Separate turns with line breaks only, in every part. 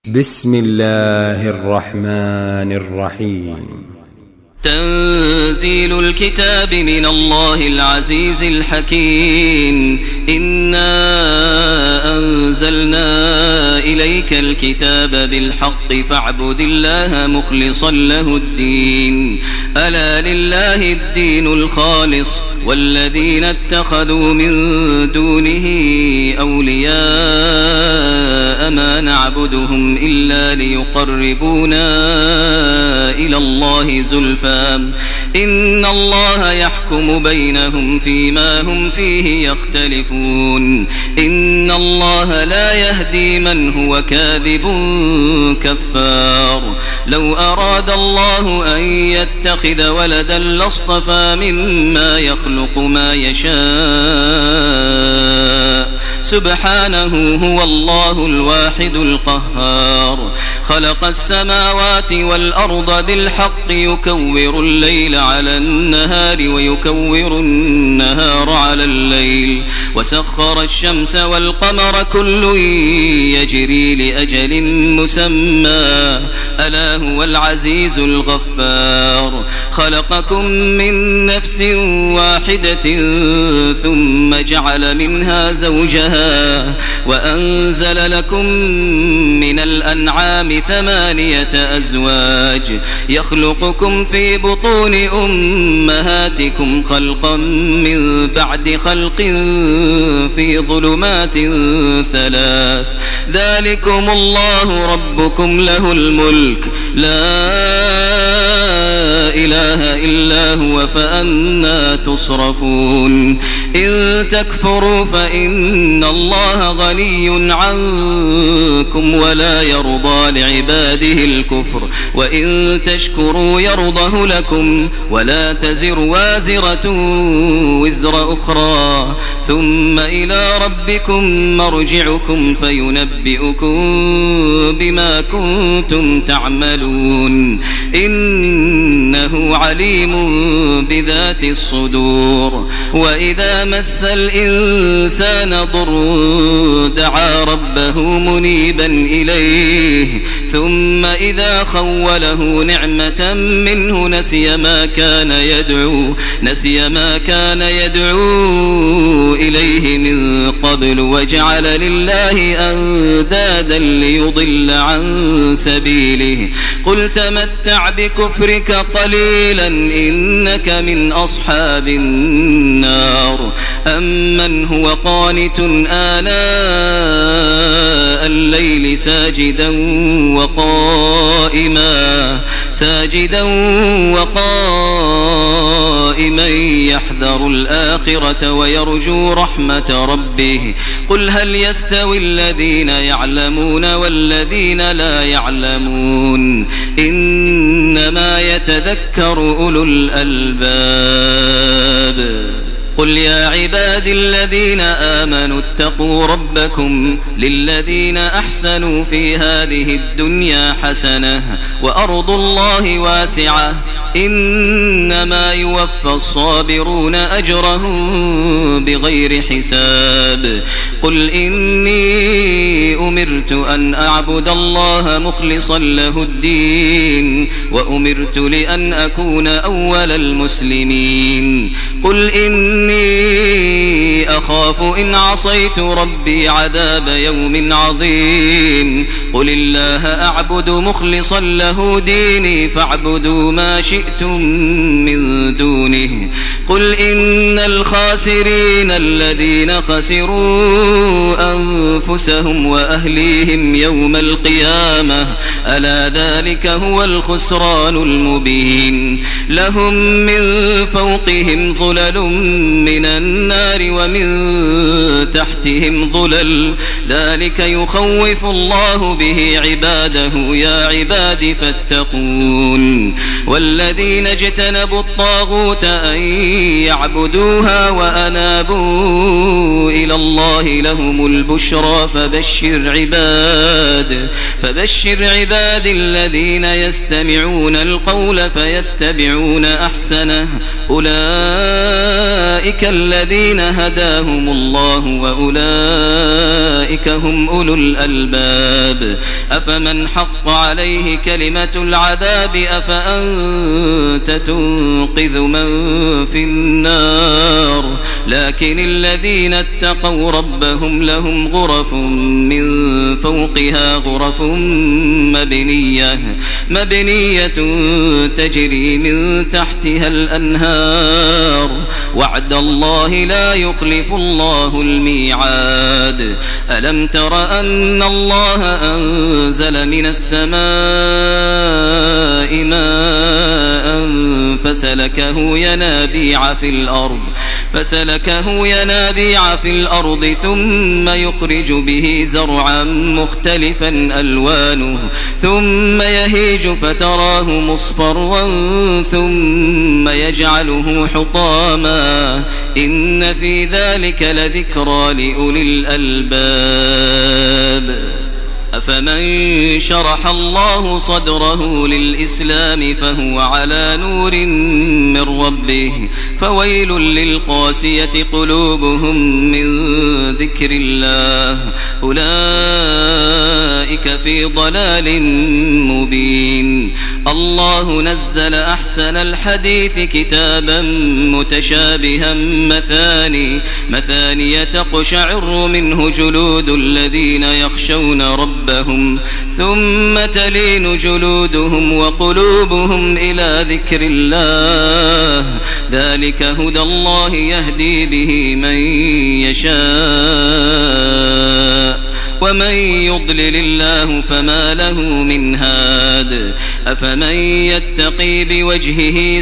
بسم الله الرحمن الرحيم.
تنزيل الكتاب من الله العزيز الحكيم. إنا أنزلنا إليك الكتاب بالحق فاعبد الله مخلصا له الدين. ألا لله الدين الخالص والذين اتخذوا من دونه أولياء ما نعبدهم إلا ليقربونا إلى الله زلفى إن الله يحكم بينهم فيما هم فيه يختلفون. إن الله لا يهدي من هو كاذب كفار. لو أراد الله أن يتخذ ولدا لاصطفى مما يخلق ما يشاء سبحانه هو الله الواحد القهار. خلق السماوات والأرض بالحق يكور الليل على النهار ويكور النهار على الليل وسخر الشمس والقمر كل يجري لأجل مسمى ألا هو العزيز الغفار. خلقكم من نفس واحدة ثم جعل منها زوجها وأنزل لكم من الأنعام 8 أزواج يخلقكم في بطون أمهاتكم خلقا من بعد خلق في ظلمات 3 ذلكم الله ربكم له الملك لا إله إلا هو فأنى تصرفون. إن تكفروا فإن الله غني عنكم ولا يرضى لعباده الكفر وإن تشكروا يرضه لكم ولا تزر وازرة وزر أخرى ثم إلى ربكم مرجعكم فينبئكم بما كنتم تعملون. إنه عليم بذات الصدور. وإذا مس الإنسان ضر دعا ربه منيبا إليه ثم إذا خوله نعمة منه نسي ما كان يدعو إليه من قبل وجعل لله أندادا ليضل عن سبيله. قل تمتع بكفرك قليلا إنك من أصحاب النار. أمن هو قانت آناء الليل ساجدا وقائما يحذر الآخرة ويرجو رحمة ربه. قل هل يستوي الذين يعلمون والذين لا يعلمون إنما يتذكر أولو الألباب. قل يا عبادي الذين آمنوا اتقوا ربكم للذين أحسنوا في هذه الدنيا حسنة وأرض الله واسعة إنما يوفى الصابرون أجرهم بغير حساب. قل إني أمرت أن أعبد الله مخلصا له الدين وأمرت لأن أكون أول المسلمين. قل إني أخاف إن عصيت ربي عذاب يوم عظيم. قل الله أعبد مخلصا له ديني فاعبدوا ما شئتم من دونه. قل إن الخاسرين الذين خسروا أنفسهم وأهليهم يوم القيامة ألا ذلك هو الخسران المبين. لهم من فوقهم ظلل من النار ومن تحتهم ظلل ذلك يخوف الله به عباده يا عباد فاتقون. والذين اجتنبوا الطاغوت أن يعبدوها وأنابوا إلى الله لهم البشرى فبشر عباد الذين يستمعون القول فيتبعون أحسنه أولئك أولئك الذين هداهم الله وأولئك هم أولو الألباب أفمن حق عليه كلمة العذاب أفأنت تنقذ من في النار لكن الذين اتقوا ربهم لهم غرف من فوقها غرف مبنية تجري من تحتها الأنهار وعد الله لا يخلف الله الميعاد ألم تر أن الله أنزل من السماء ماء فسلكه ينابيع في الأرض ثم يخرج به زرعا مختلفا ألوانه ثم يهيج فتراه مصفرا ثم يجعله حطاما إن في ذلك لذكرى لأولي الألباب أفمن شرح الله صدره للإسلام فهو على نور من ربه فويل للقاسية قلوبهم من ذكر الله أولئك في ضلال مبين الله نزل أحسن الحديث كتابا متشابها مثاني تقشعر منه جلود الذين يخشون ربهم ثم تلين جلودهم وقلوبهم إلى ذكر الله ذلك هدى الله يهدي به من يشاء ومن يضلل الله فما له من هاد أفمن يتقي بوجهه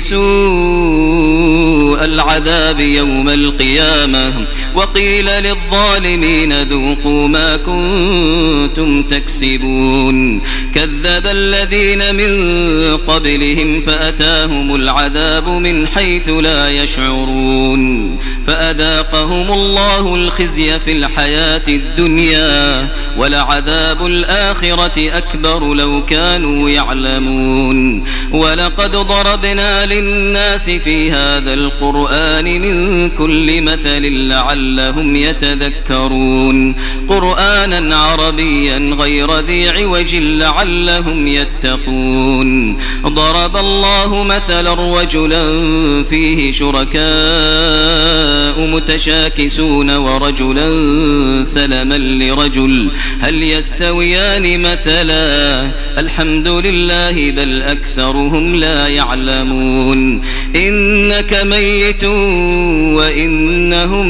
سوء العذاب يوم القيامة وقيل للظالمين ذوقوا ما كنتم تكسبون كذب الذين من قبلهم فأتاهم العذاب من حيث لا يشعرون فأذاقهم الله الخزي في الحياة الدنيا ولعذاب الآخرة أكبر لو كانوا يعلمون ولقد ضربنا للناس في هذا القرآن من كل مثل لعلهم يتذكرون قرآنا عربيا غير ذي عوج لعلهم يتقون ضرب الله مثلا رجلا فيه شركاء متشاكسون ورجلا سلما لرجل هل يستويان مثلا الحمد لله بل أكثرهم لا يعلمون إنك ميت وإنهم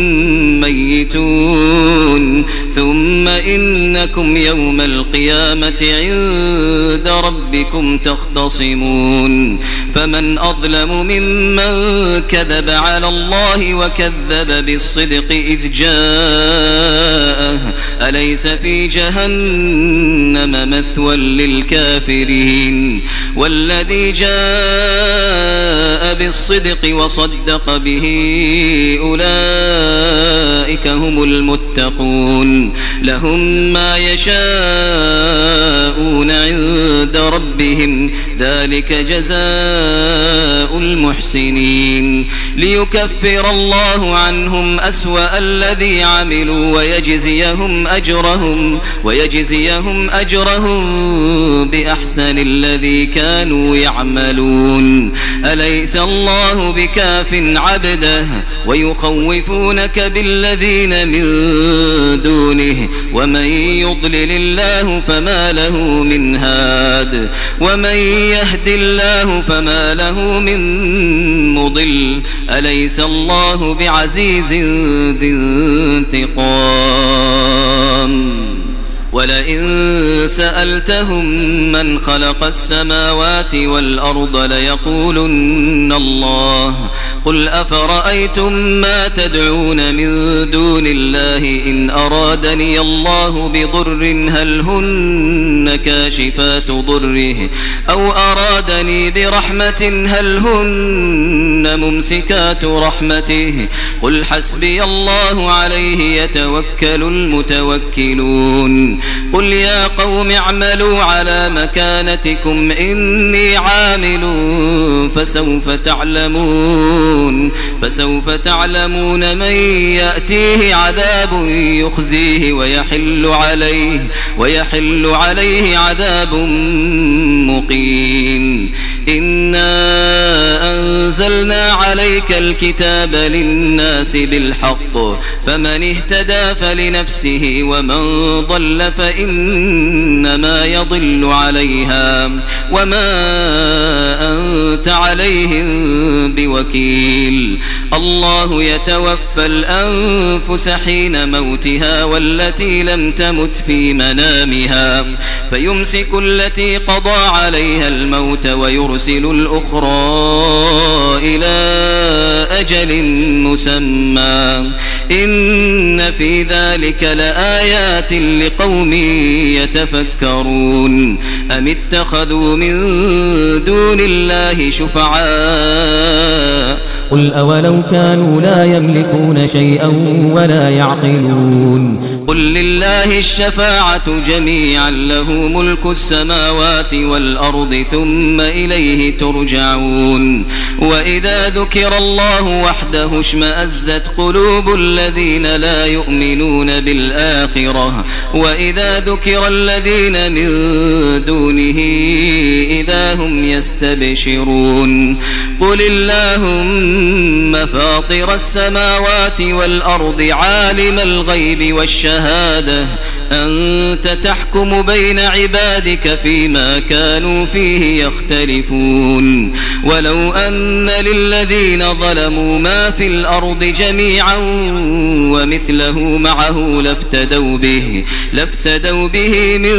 ميتون ثم إنكم يوم القيامة عند ربكم تختصمون فمن أظلم ممن كذب على الله وكذب بالصدق إذ جاءه أليس في جهنم مثوى للكافرين والذي جاء بالصدق وصدق به أولئك هم المتقون لهم ما يشاءون عند ربهم ذلك جزاء المحسنين ليكفر الله عنهم أسوأ الذي عملوا ويجزيهم أجرهم بأحسن الذي كانوا يعملون أليس الله بكاف عبده ويخوفونك بالذين من دونه ومن يضلل الله فما له من هاد ومن يهد الله فما له من مضل أليس الله بعزيز ذي انتقام ولئن سألتهم من خلق السماوات والأرض ليقولن الله قل أفرأيتم ما تدعون من دون الله إن أرادني الله بضر هل هن كاشفات ضره أو أرادني برحمة هل هن ممسكات رحمته قل حسبي الله عليه يتوكل المتوكلون قل يا قوم اعملوا على مكانتكم إني عامل فسوف تعلمون من يأتيه عذاب يخزيه ويحل عليه عذاب مقيم. إنا أنزلنا عليك الكتاب للناس بالحق فمن اهتدى فلنفسه ومن ضل فإنما يضل عليها وما أنت عليهم بوكيل. الله يتوفى الأنفس حين موتها والتي لم تمت في منامها فيمسك التي قضى عليها الموت ويرسل الأخرى إلى أجل مسمى إن في ذلك لآيات لقوم يتفكرون. أم اتخذوا من دون الله شفعاء
قل أولو كانوا لا يملكون شيئا ولا يعقلون
قل لله الشفاعة جميعا له ملك السماوات والأرض ثم إليه ترجعون. وإذا ذكر الله وحده اشمأزت قلوب الذين لا يؤمنون بالآخرة وإذا ذكر الذين من دونه إذا هم يستبشرون. قل اللهم فاطر السماوات والأرض عالم الغيب والشهادة أنت تحكم بين عبادك فيما كانوا فيه يختلفون. ولو أن للذين ظلموا ما في الأرض جميعا ومثله معه لافتدوا به من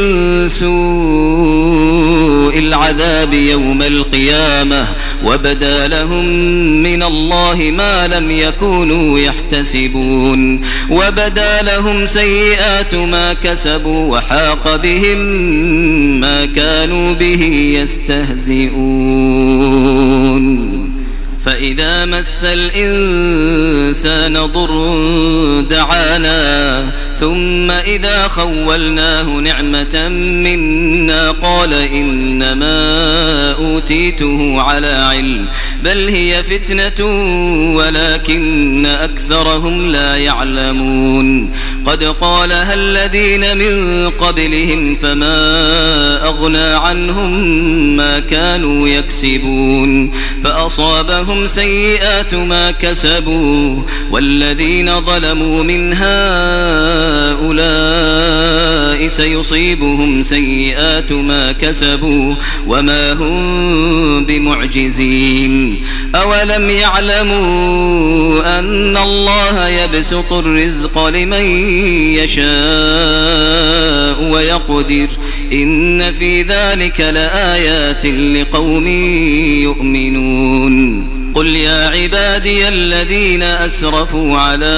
سوء العذاب يوم القيامة وبدا لهم من الله ما لم يكونوا يحتسبون. وبدا لهم سيئات ما كسبوا وحاق بهم ما كانوا به يستهزئون. فإذا مس الإنسان ضر دعانا ثم إذا خولناه نعمة منا قال إنما أوتيته على علم بل هي فتنة ولكن أكثرهم لا يعلمون. قد قالها الذين من قبلهم فما أغنى عنهم ما كانوا يكسبون فأصابهم سيئات ما كسبوا والذين ظلموا من هؤلاء سيصيبهم سيئات ما كسبوا وما هم بمعجزين. أولم يعلموا أن الله يبسط الرزق لمن يشاء ويقدر إن في ذلك لآيات لقوم يؤمنون. قل يا عبادي الذين أسرفوا على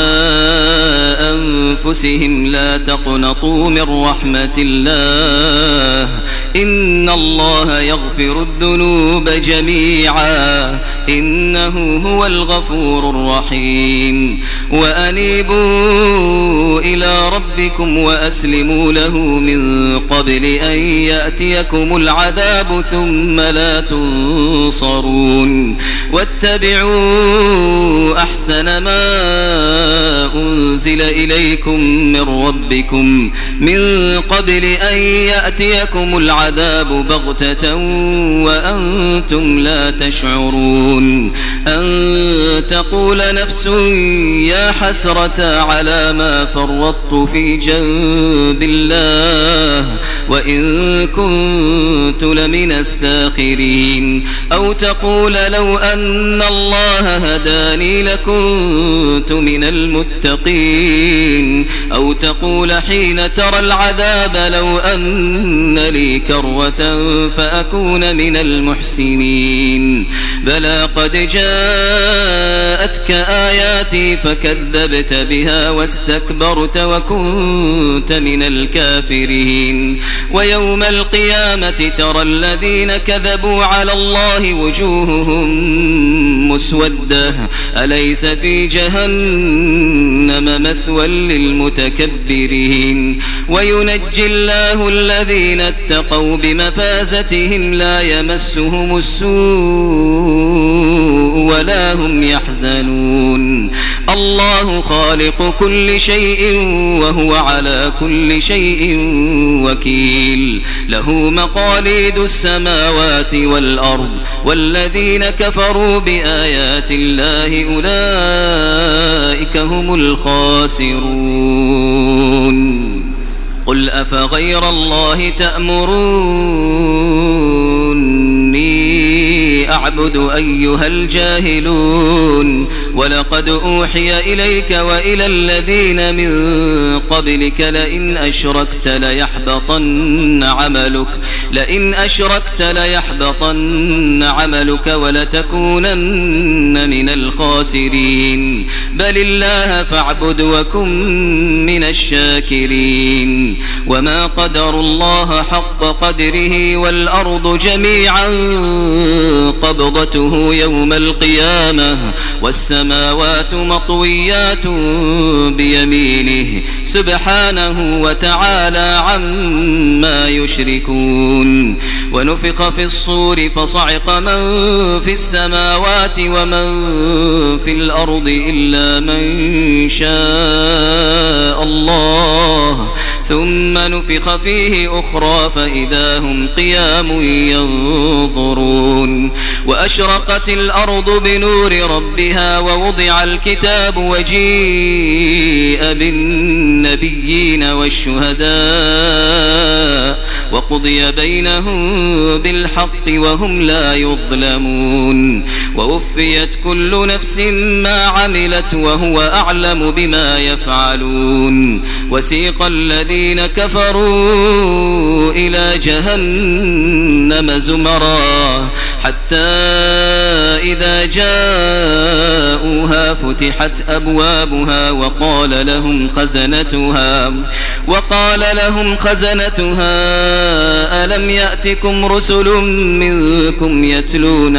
أنفسهم لا تقنطوا من رحمة الله إن الله يغفر الذنوب جميعا إنه هو الغفور الرحيم. وأنيبوا إلى ربكم وأسلموا له من قبل أن يأتيكم العذاب ثم لا تنصرون. واتبعوا أحسن ما أنزل إليكم من ربكم من قبل أن يأتيكم العذاب بغتة وأنتم لا تشعرون. أن تقول نفس يا حسرة على ما فرطت في جنب الله وإن كنت لمن الساخرين. أو تقول لو أن الله هداني لكنت من المتقين. أو تقول حين ترى العذاب لو أن لي كرة فأكون من المحسنين. بلى قد جاءتك آياتي فكذبت بها واستكبرت وكنت من الكافرين. ويوم القيامة ترى الذين كذبوا على الله وجوههم مسودة أليس في جهنم مثوى للمتكبرين وينجي الله الذين اتقوا بمفازتهم لا يمسهم السوء ولا هم يحزنون الله خالق كل شيء وهو على كل شيء وكيل له مقاليد السماوات والأرض والذين كفروا بآيات الله أولئك هم الخاسرون قل أفغير الله تأمروني أعبد أيها الجاهلون ولقد أوحي إليك وإلى الذين من قبلك لئن أشركت ليحبطن عملك ولتكونن من الخاسرين بل الله فاعبد وكن من الشاكرين وما قدروا الله حق قدره والأرض جميعا قبضته يوم القيامة والسماوات مطويات بيمينه سبحانه وتعالى عما يشركون ونفخ في الصور فصعق من في السماوات ومن في الأرض إلا من شاء الله ثم نفخ فيه أخرى فإذا هم قيام ينظرون وأشرقت الأرض بنور ربها ووضع الكتاب وجيء بالنبيين والشهداء وقضي بينهم بالحق وهم لا يظلمون ووفيت كل نفس ما عملت وهو أعلم بما يفعلون وسيق الذين كفروا إلى جهنم زمرا حتى إذا جاءوها فتحت أبوابها وقال لهم خزنتها ألم يأتكم رسل منكم يتلون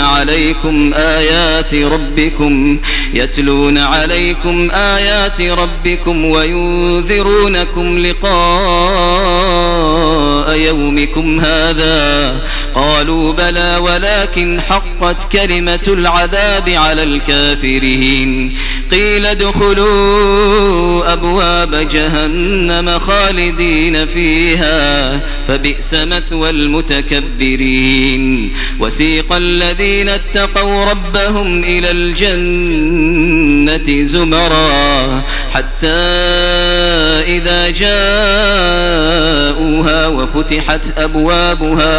عليكم آيات ربكم وينذرونكم لقاء يومكم هذا قالوا بلى ولكن حقت كلمة العذاب على الكافرين قيل ادخلوا أبواب جهنم خالدين فيها فبئس مثوى المتكبرين وسيق الذين اتقوا ربهم إلى الجنة زمرا حتى إذا جاءوها وفتحت أبوابها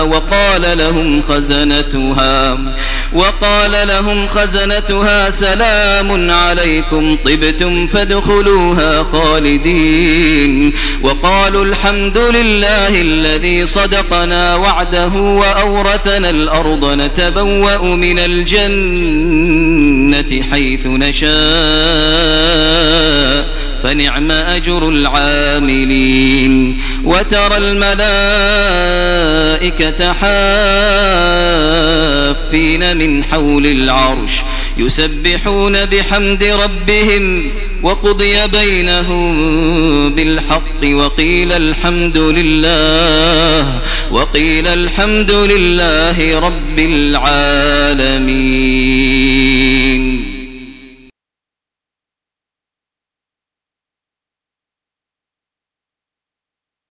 وقال لهم خزنتها سلام عليكم طبتم فادخلوها خالدين وقالوا الحمد لله الذي صدقنا وعده وأورثنا الأرض نتبوأ من الجنة حيث نشاء فنعم أجر العاملين وترى الملائكة حافين من حول العرش يسبحون بحمد ربهم وقضي بينهم بالحق وقيل الحمد لله رب العالمين.